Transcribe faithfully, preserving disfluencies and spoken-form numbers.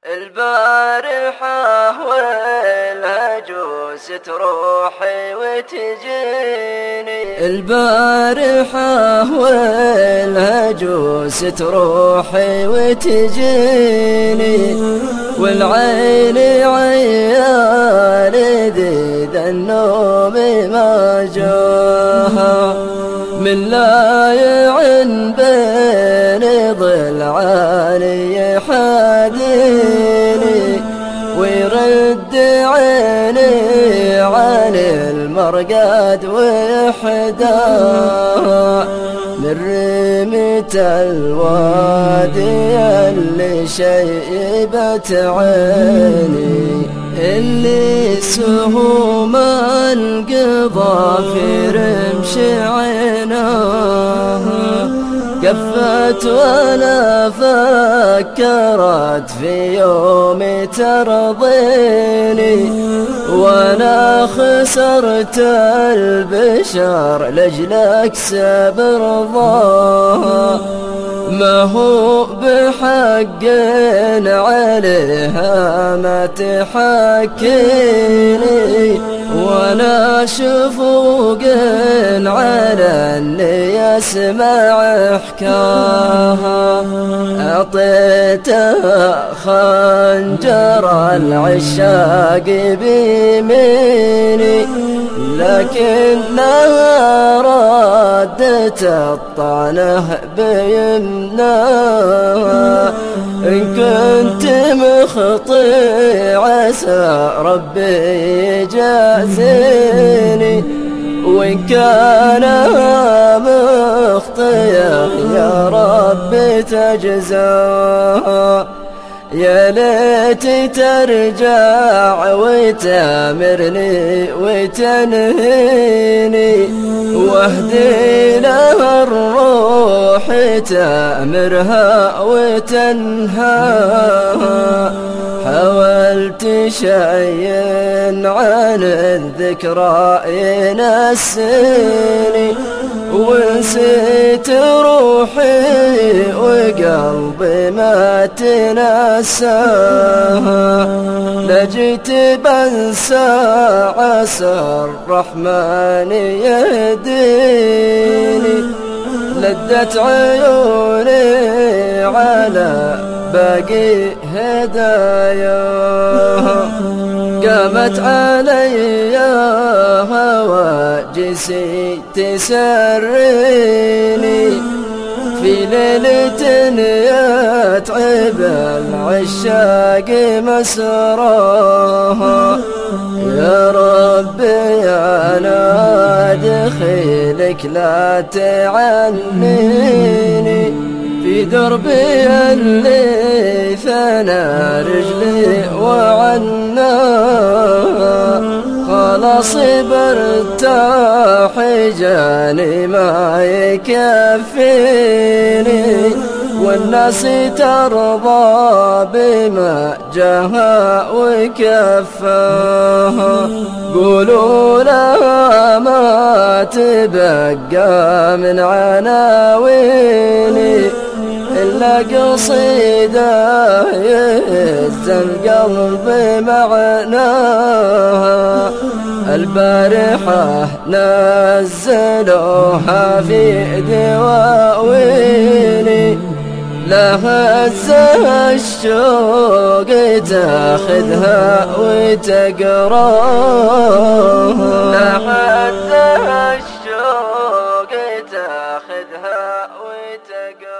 البارحة والهجوس تروحي وتجيني، البارحة والهجوس تروحي وتجيني، والعين عيال ذي النوم ما جاها، من لا يعن بين ضلعان يحاديني، ويرد عيني عن المرقد ويحداها، من رمة الوادي اللي شيبت عيني، اللي سهوم القضا في رمش عيناها، كفت ولا فكرت في يوم ترضيني، وانا خسرت البشر لاجل اكسب رضاها، ما هو بحق عليها ما تحكيني، وانا شفوق على اللي يسمع حكاها، اعطيتها خنجر العشاق بيميني، لكنها ردت الطعنه بيمناها، إن كنت مخطي عسى ربي يجازيني، وإن كان مخطية يا ربي تجزاها، يا ليت ترجع وتامرني وتنهيني، واهدي لها الروح تامرها وتنهاها، حاولت شيء عن الذكرى ينسيني، ونسيت روحي وقلبي ما تنساها، لجيت بنسى عسى الرحمن يهديني، لدت عيوني على باقي هداياها، قامت علي هواجسي تسريني، في ليلة يتعب العشاق مسراها، يا ربي أنا دخيلك لا تعنيني، في دربي اللي ثنى رجلي وعناها، خلاص برتاح جاني ما يكفيني، والناس ترضى بما جاها وكفاها، قولوا لها ما تبقى من عناويني إلا قصيدة يهز القلب معناها، البارحة نزلوها في دواويني، لا هزها الشوق تاخذها وتقراها، لا هزها الشوق تاخذها وتقراها.